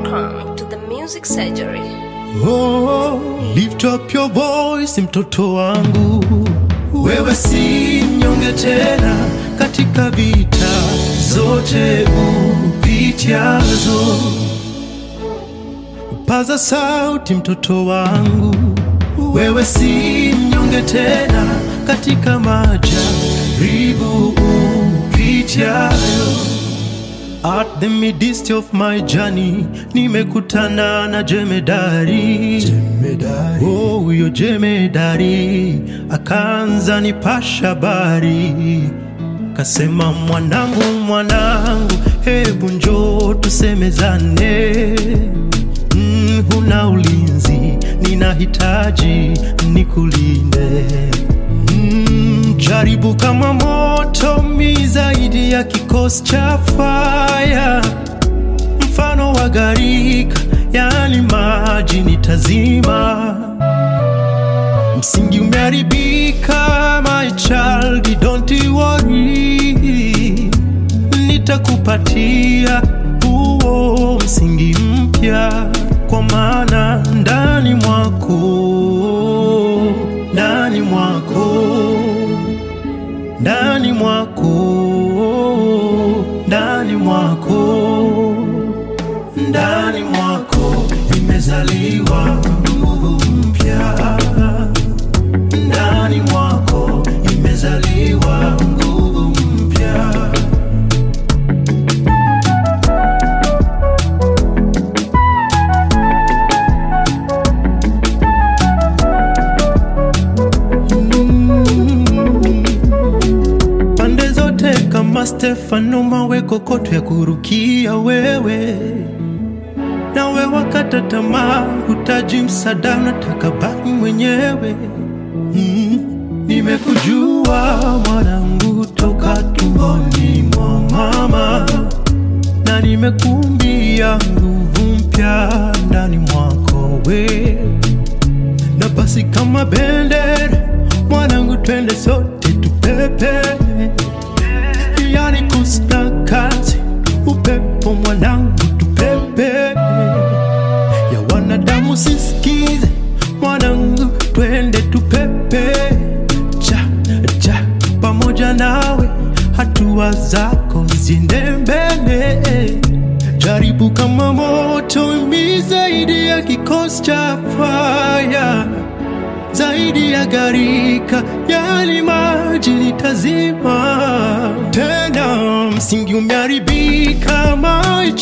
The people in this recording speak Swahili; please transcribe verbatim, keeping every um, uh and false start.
Welcome to the Music Surgery. Oh, lift up your voice mtoto wangu. Wewe si mnyonge tena katika vita zote upitiazo. Paza sauti mtoto wangu. Wewe si mnyonge tena katika majaribu upitiazo. At the midst of my journey, nimekutana na jemedari. Jemedari. Oh, huyo jemedari akaanza nipasha habari. Kasema mwanangu, mwanangu, hebu njoo tusemezane. Mm, huna ulinzi, ninahitaji nikulinde. Mm, jaribu kama moto mi zaidi ya kikosi cha fire. Mfano wa gharika, yani maji nitazima. Msingi umeharibika my child, don't worry. Nitakupatia huo msingi mpya, kwa maana ndani mwako, ndani mwako, ndani mwako, ndani mwako, ndani mwako imezaliwa nguvu mpya. Ndani mwako imezaliwa nguvu mpya. Pande zote kama Stefano, mawe kokoto ya kurukia wewe. Nawe wakata tamaa, hutaji msaada, unataka baki mwenyewe. Mm, nimekujua mwanangu toka tumboni mwa mama, na nimekumbia nguvu mpya ndani mwako we. Na basi kama bendera mwanangu, twende sote tupepe. Yani kusna kazi upepo mwanangu, tupepe. Ya wanadamu sisikize mwanangu, twende tupepe. Cha, cha, pamoja nawe hatua zako ziende mbele. Jaribu kama moto mi zaidi ya kikosi cha fire. Zaidi ya gharika, yani maji nitazima. Tena msingi umeharibika my